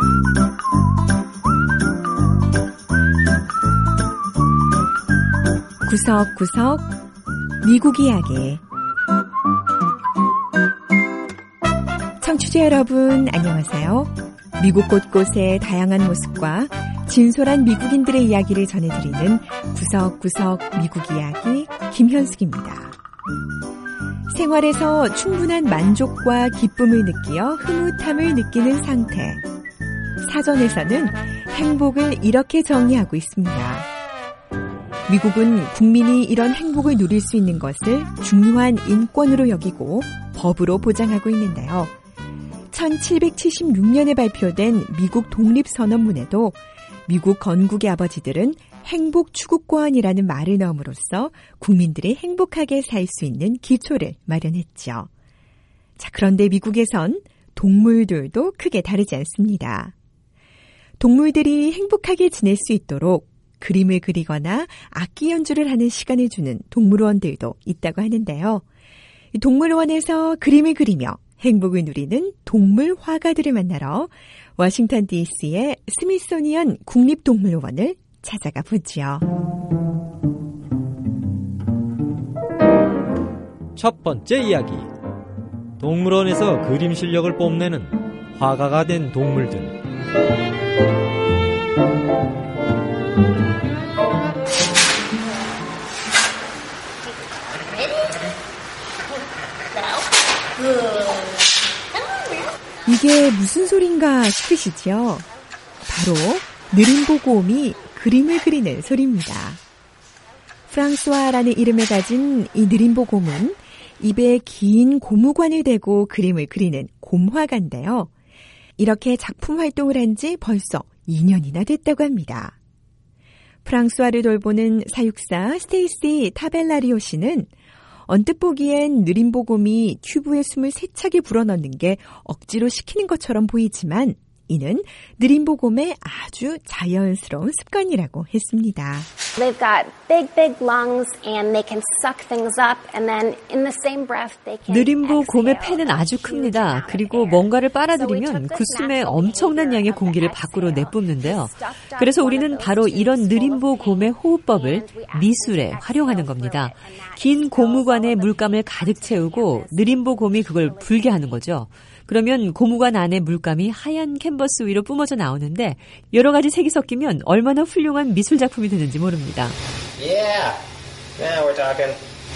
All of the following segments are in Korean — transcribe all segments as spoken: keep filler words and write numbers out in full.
구석구석 미국 이야기. 청취자 여러분 안녕하세요. 미국 곳곳의 다양한 모습과 진솔한 미국인들의 이야기를 전해드리는 구석구석 미국 이야기 김현숙입니다. 생활에서 충분한 만족과 기쁨을 느끼어 흐뭇함을 느끼는 상태. 사전에서는 행복을 이렇게 정의하고 있습니다. 미국은 국민이 이런 행복을 누릴 수 있는 것을 중요한 인권으로 여기고 법으로 보장하고 있는데요. 천칠백칠십육 년에 발표된 미국 독립선언문에도 미국 건국의 아버지들은 행복 추구권이라는 말을 넣음으로써 국민들이 행복하게 살 수 있는 기초를 마련했죠. 자, 그런데 미국에선 동물들도 크게 다르지 않습니다. 동물들이 행복하게 지낼 수 있도록 그림을 그리거나 악기 연주를 하는 시간을 주는 동물원들도 있다고 하는데요. 동물원에서 그림을 그리며 행복을 누리는 동물 화가들을 만나러 워싱턴 디씨의 스미소니언 국립동물원을 찾아가 보지요. 첫 번째 이야기. 동물원에서 그림 실력을 뽐내는 화가가 된 동물들. 이게 무슨 소린가 싶으시죠? 바로 느림보곰이 그림을 그리는 소리입니다. 프랑스와라는 이름을 가진 이 느림보곰은 입에 긴 고무관을 대고 그림을 그리는 곰화가인데요. 이렇게 작품 활동을 한 지 벌써 이 년이나 됐다고 합니다. 프랑스와를 돌보는 사육사 스테이시 타벨라리오 씨는 언뜻 보기엔 느림보곰이 튜브에 숨을 세차게 불어넣는 게 억지로 시키는 것처럼 보이지만 이는 느림보곰의 아주 자연스러운 습관이라고 했습니다. They've got big, big lungs and they can suck things up and then in the same breath they can 느림보곰의 폐는 아주 큽니다. 그리고 뭔가를 빨아들이면 그 숨에 엄청난 양의 공기를 밖으로 내뿜는데요. 그래서 우리는 바로 이런 느림보곰의 호흡법을 미술에 활용하는 겁니다. 긴 고무관에 물감을 가득 채우고 느림보곰이 그걸 불게 하는 거죠. 그러면 고무관 안에 물감이 하얀 캔버스 위로 뿜어져 나오는데 여러 가지 색이 섞이면 얼마나 훌륭한 미술 작품이 되는지 모릅니다. Yeah. Now we're talking.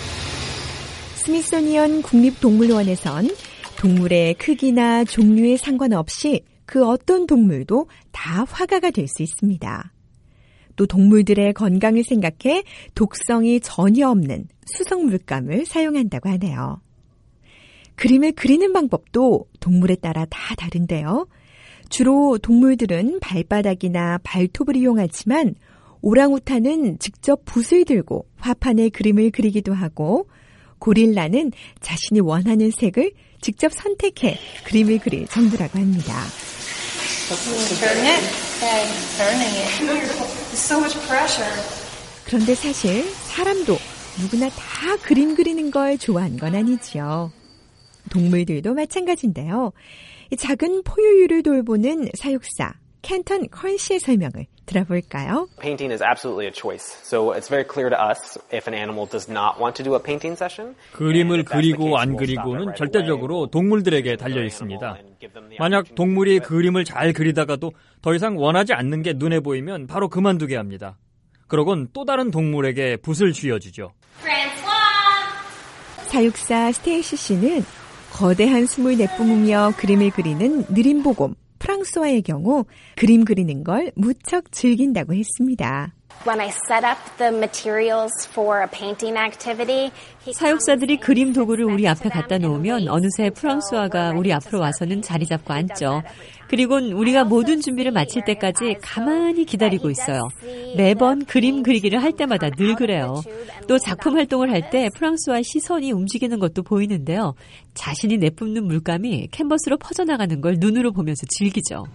스미소니언 국립동물원에선 동물의 크기나 종류에 상관없이 그 어떤 동물도 다 화가가 될 수 있습니다. 또 동물들의 건강을 생각해 독성이 전혀 없는 수성 물감을 사용한다고 하네요. 그림을 그리는 방법도 동물에 따라 다 다른데요. 주로 동물들은 발바닥이나 발톱을 이용하지만 오랑우탄은 직접 붓을 들고 화판에 그림을 그리기도 하고 고릴라는 자신이 원하는 색을 직접 선택해 그림을 그릴 정도라고 합니다. 그런데 사실 사람도 누구나 다 그림 그리는 걸 좋아하는 건 아니지요. 동물들도 마찬가지인데요. 작은 포유류를 돌보는 사육사 켄턴 컬 씨의 설명을 들어볼까요? Painting is absolutely a choice. So it's very clear to us if an animal does not want to do a painting session. 그림을 그리고 안 그리고는 절대적으로 동물들에게 달려 있습니다. 만약 동물이 그림을 잘 그리다가도 더 이상 원하지 않는 게 눈에 보이면 바로 그만두게 합니다. 그러곤 또 다른 동물에게 붓을 쥐어주죠. 사육사 스테이시 씨는 거대한 숨을 내뿜으며 그림을 그리는 느림보곰 프랑스와의 경우 그림 그리는 걸 무척 즐긴다고 했습니다. When I set up the materials for a painting activity, 사육사들이 그림 도구를 우리 앞에 갖다 놓으면 어느새 프랑스와가 우리 앞으로 와서는 자리 잡고 앉죠. 그리고는 우리가 모든 준비를 마칠 때까지 가만히 기다리고 있어요. 매번 그림 그리기를 할 때마다 늘 그래요. 또 작품 활동을 할 때 프랑스와 시선이 움직이는 것도 보이는데요. 자신이 내뿜는 물감이 캔버스로 퍼져나가는 걸 눈으로 보면서 즐기죠.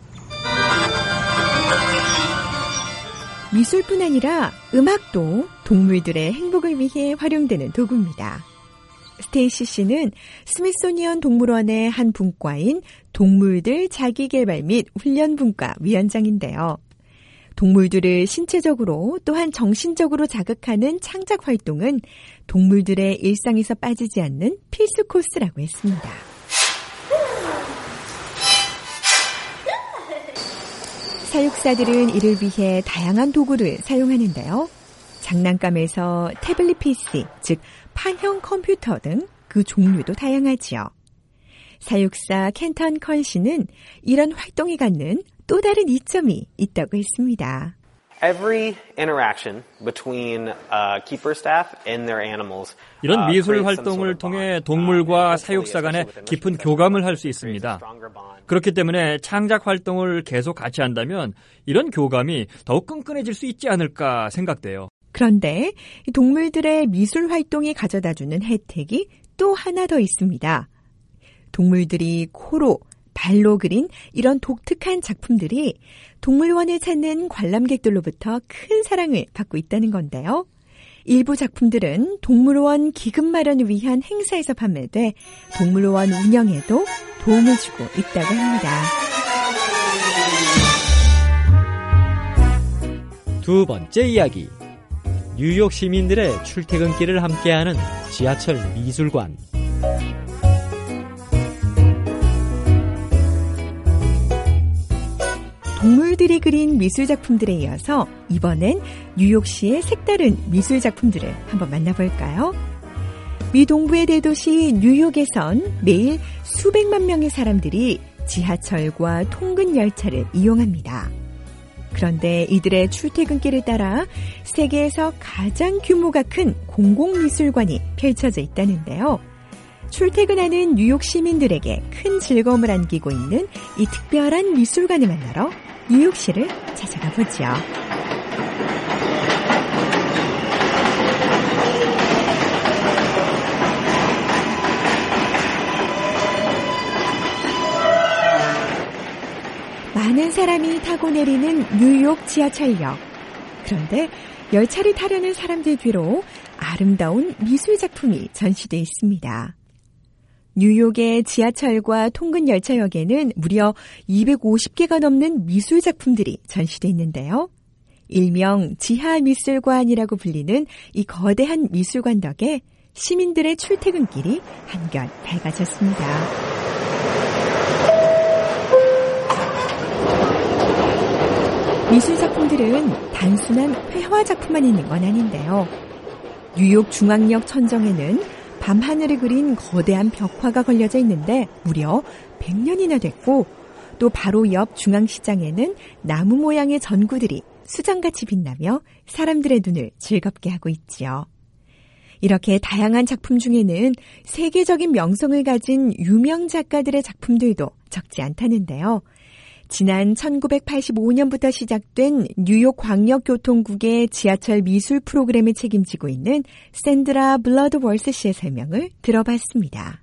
미술뿐 아니라 음악도 동물들의 행복을 위해 활용되는 도구입니다. 스테이시 씨는 스미소니언 동물원의 한 분과인 동물들 자기개발 및 훈련 분과 위원장인데요. 동물들을 신체적으로 또한 정신적으로 자극하는 창작 활동은 동물들의 일상에서 빠지지 않는 필수 코스라고 했습니다. 사육사들은 이를 위해 다양한 도구를 사용하는데요. 장난감에서 태블릿 피씨, 즉 판형 컴퓨터 등 그 종류도 다양하지요. 사육사 켄턴 컨 씨는 이런 활동이 갖는 또 다른 이점이 있다고 했습니다. Every interaction between uh, keeper staff and their animals. 이런 미술 활동을 통해 동물과 사육사 간에 깊은 교감을 할 수 있습니다. 그렇기 때문에 창작 활동을 계속 같이 한다면 이런 교감이 더욱 끈끈해질 수 있지 않을까 생각돼요. 그런데 동물들의 미술 활동이 가져다주는 혜택이 또 하나 더 있습니다. 동물들이 코로, 발로 그린 이런 독특한 작품들이 동물원을 찾는 관람객들로부터 큰 사랑을 받고 있다는 건데요. 일부 작품들은 동물원 기금 마련을 위한 행사에서 판매돼 동물원 운영에도 도움을 주고 있다고 합니다. 두 번째 이야기. 뉴욕 시민들의 출퇴근길을 함께하는 지하철 미술관. 동물들이 그린 미술작품들에 이어서 이번엔 뉴욕시의 색다른 미술작품들을 한번 만나볼까요? 미 동부의 대도시 뉴욕에선 매일 수백만 명의 사람들이 지하철과 통근 열차를 이용합니다. 그런데 이들의 출퇴근길을 따라 세계에서 가장 규모가 큰 공공미술관이 펼쳐져 있다는데요. 출퇴근하는 뉴욕 시민들에게 큰 즐거움을 안기고 있는 이 특별한 미술관을 만나러 뉴욕시를 찾아가 보죠. 많은 사람이 타고 내리는 뉴욕 지하철역. 그런데 열차를 타려는 사람들 뒤로 아름다운 미술작품이 전시되어 있습니다. 뉴욕의 지하철과 통근 열차역에는 무려 이백오십 개가 넘는 미술작품들이 전시되어 있는데요. 일명 지하미술관이라고 불리는 이 거대한 미술관 덕에 시민들의 출퇴근길이 한결 밝아졌습니다. 미술작품들은 단순한 회화작품만 있는 건 아닌데요. 뉴욕 중앙역 천정에는 밤하늘을 그린 거대한 벽화가 걸려져 있는데 무려 백 년이나 됐고, 또 바로 옆 중앙시장에는 나무 모양의 전구들이 수정같이 빛나며 사람들의 눈을 즐겁게 하고 있지요. 이렇게 다양한 작품 중에는 세계적인 명성을 가진 유명 작가들의 작품들도 적지 않다는데요. 지난 천구백팔십오 년부터 시작된 뉴욕 광역교통국의 지하철 미술 프로그램을 책임지고 있는 샌드라 블러드월스 씨의 설명을 들어봤습니다.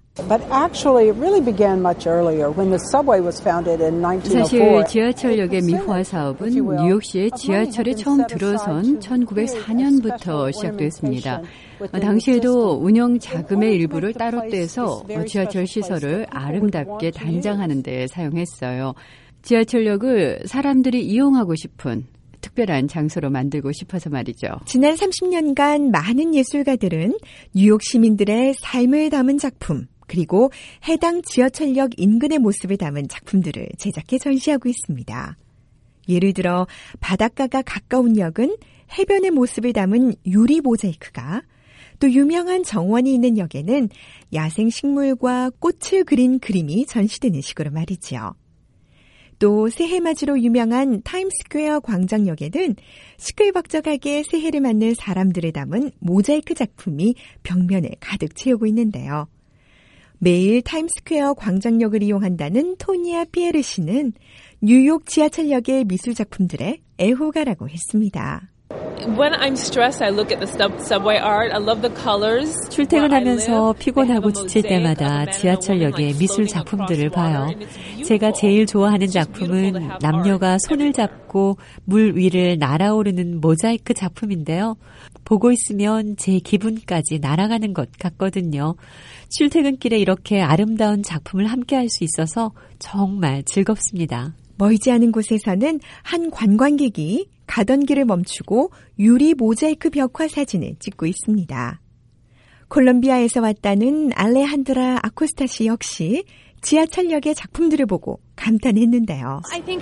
사실 지하철역의 미화 사업은 뉴욕시의 지하철이 처음 들어선 천구백사 년부터 시작됐습니다. 당시에도 운영 자금의 일부를 따로 떼서 지하철 시설을 아름답게 단장하는 데 사용했어요. 지하철역을 사람들이 이용하고 싶은 특별한 장소로 만들고 싶어서 말이죠. 지난 삼십 년간 많은 예술가들은 뉴욕 시민들의 삶을 담은 작품, 그리고 해당 지하철역 인근의 모습을 담은 작품들을 제작해 전시하고 있습니다. 예를 들어 바닷가가 가까운 역은 해변의 모습을 담은 유리 모자이크가, 또 유명한 정원이 있는 역에는 야생 식물과 꽃을 그린 그림이 전시되는 식으로 말이지요. 또 새해맞이로 유명한 타임스퀘어 광장역에는 시끌벅적하게 새해를 맞는 사람들을 담은 모자이크 작품이 벽면을 가득 채우고 있는데요. 매일 타임스퀘어 광장역을 이용한다는 토니아 피에르 씨는 뉴욕 지하철역의 미술 작품들의 애호가라고 했습니다. When I'm stressed, I look at the sub, subway art. I love the colors. 출퇴근하면서 피곤하고 지칠 때마다 지하철역의 미술 작품들을 봐요. 제가 제일 좋아하는 작품은 남녀가 손을 잡고 물 위를 날아오르는 모자이크 작품인데요. 보고 있으면 제 기분까지 날아가는 것 같거든요. 출퇴근길에 이렇게 아름다운 작품을 함께 할 수 있어서 정말 즐겁습니다. 멀지 않은 곳에서는 한 관광객이 가던 길을 멈추고 유리 모자이크 벽화 사진을 찍고 있습니다. 콜롬비아에서 왔다는 알레한드라 아코스타 씨 역시 지하철역의 작품들을 보고 감탄했는데요.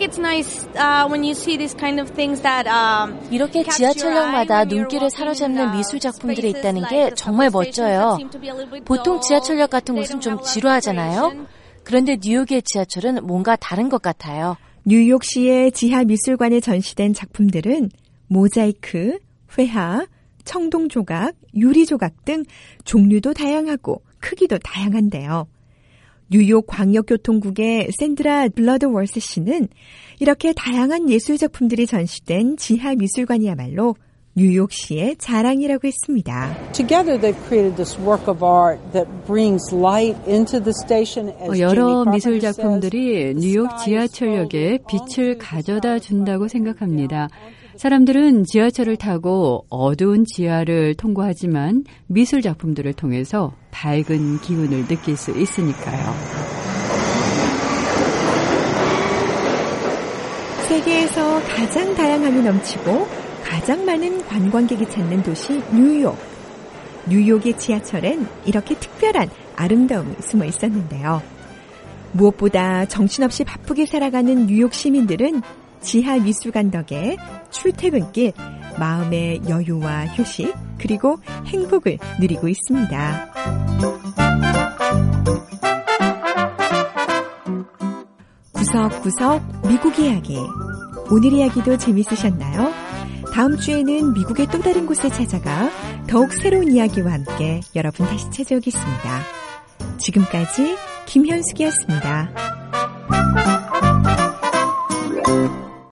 이렇게 지하철역마다 눈길을 사로잡는 미술 작품들이 있다는 게 정말 멋져요. 보통 지하철역 같은 곳은 좀 지루하잖아요. 그런데 뉴욕의 지하철은 뭔가 다른 것 같아요. 뉴욕시의 지하미술관에 전시된 작품들은 모자이크, 회화, 청동조각, 유리조각 등 종류도 다양하고 크기도 다양한데요. 뉴욕 광역교통국의 샌드라 블러드워스 씨는 이렇게 다양한 예술작품들이 전시된 지하미술관이야말로 뉴욕시의 자랑이라고 했습니다. 여러 미술 작품들이 뉴욕 지하철역에 빛을 가져다 준다고 생각합니다. 사람들은 지하철을 타고 어두운 지하를 통과하지만 미술 작품들을 통해서 밝은 기운을 느낄 수 있으니까요. 세계에서 가장 다양함이 넘치고 가장 많은 관광객이 찾는 도시 뉴욕. 뉴욕의 지하철엔 이렇게 특별한 아름다움이 숨어 있었는데요. 무엇보다 정신없이 바쁘게 살아가는 뉴욕 시민들은 지하 미술관 덕에 출퇴근길 마음의 여유와 휴식 그리고 행복을 누리고 있습니다. 구석구석 미국 이야기. 오늘 이야기도 재밌으셨나요? 다음 주에는 미국의 또 다른 곳에 찾아가 더욱 새로운 이야기와 함께 여러분 다시 찾아오겠습니다. 지금까지 김현숙이었습니다.